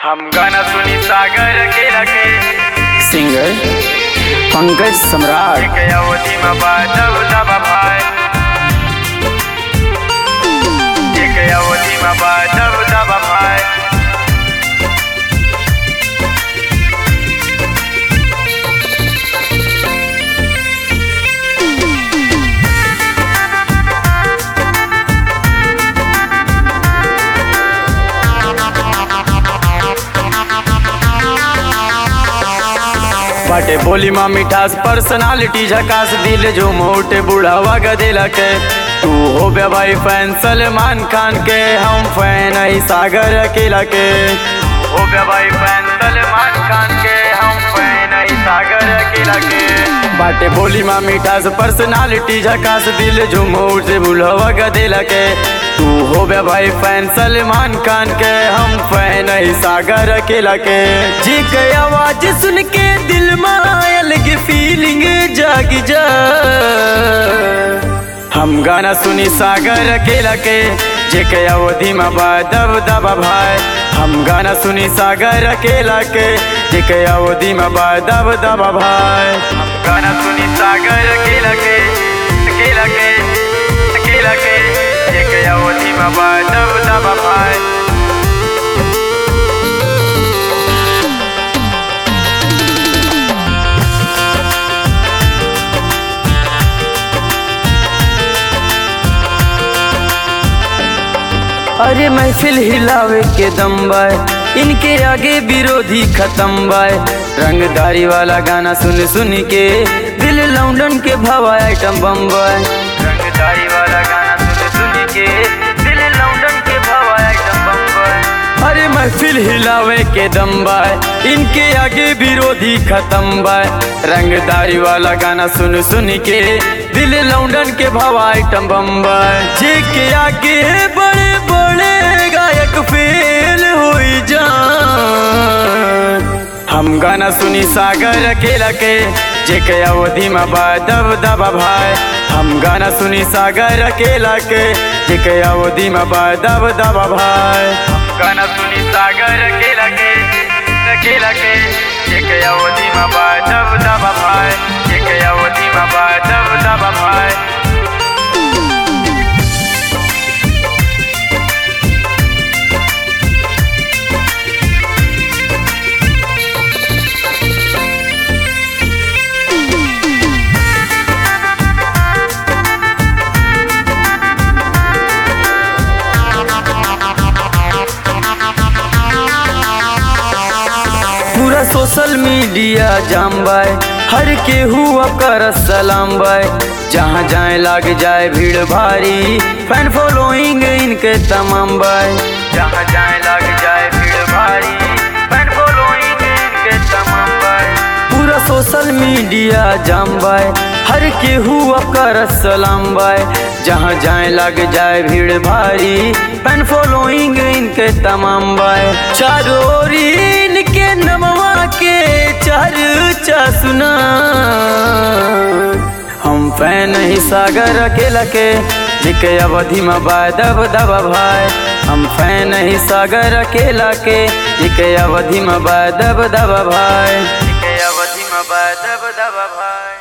हम गाना सुनी सागर अकेला के सिंगर पंकज सम्राट। एक अवधि में बादल दबा भाई, एक अवधि में बादल दबा भाई। बाटे बोली माँ मिठास पर्सनालिटी झकास दिल जो मोटे बुढ़ावा गदेला के। तू हो बे भाई फैन सलमान खान के, हम फैन है सागर अकेला के। हो बे भाई फैन सलमान खान के, हम फैन है सागर अकेला के। बाटे बोली माँ मिठास पर्सनालिटी झकास दिल जो मोटे बुढ़ावा गदेला के। तू हो बे भाई फैन सलमान खान के, हम फैन है सागर अकेला के। जी के आवाज सुन के दिल में अलग फीलिंग जाग जा। हम गाना सुनी सागर अकेला के, जे के अवधि में दब दबा भाई। हम गाना सुनी सागर अकेला के, जे के अवधि में दब दबा भाई। हम गाना सुनी सागर अकेला के, अकेला के, अकेला के, जे के अवधि में दब दबा भाई। अरे महफिल हिलावे के दम बाय, इनके आगे विरोधी खत्म बाय। रंगदारी वाला गाना सुन सुन के दिल लौंडन के भवा आइटम बम बाय। रंगदारी वाला गाना सुन सुन के दिल लौंडन के भवा आइटम बम बाय। अरे महफिल हिलावे के दम बाय, इनके आगे विरोधी खत्म बाय। रंगदारी वाला गाना सुन सुन के दिल लौंडन के भवा आइटम बम बाय। जे के आगे बड़े बड़े गायक फेल हो जान। हम गाना सुनी सागर अकेला के, जे के अवधि में दब दबा भाई। हम गाना सुनी सागर अकेला के, जे के अवधि में दब दबा भाई। हम गाना सुनी सागर अकेला के, अकेला के, जे के अवधि में दब दबा भाई। जे के अवधि में दब दबा भाई। पूरा सोशल मीडिया जाम बाय, हर के हुआ कर सलाम बाय। जहाँ जाए लाग जाए भीड़ भारी, फैन फॉलोइंग इनके तमाम बाय। जहाँ जाए लाग जाए भीड़ भारी, फैन फॉलोइंग इनके तमाम बाय। पूरा सोशल मीडिया जाम बाय, हर के हुआ कर सलाम बाय। जहाँ जाए लग जाए भीड़ भारी, फैन फॉलोइंग इनके तमाम बाय। चारों ओर इनके नमवा के चर्चा सुना। हम फैन ही सागर अकेला के, जिके अवधि में दब दबा भाई। हम फैन ही सागर अकेला के, जिके अवधि में दब दबा भाई। जिके अवधि में दब दबा भाई।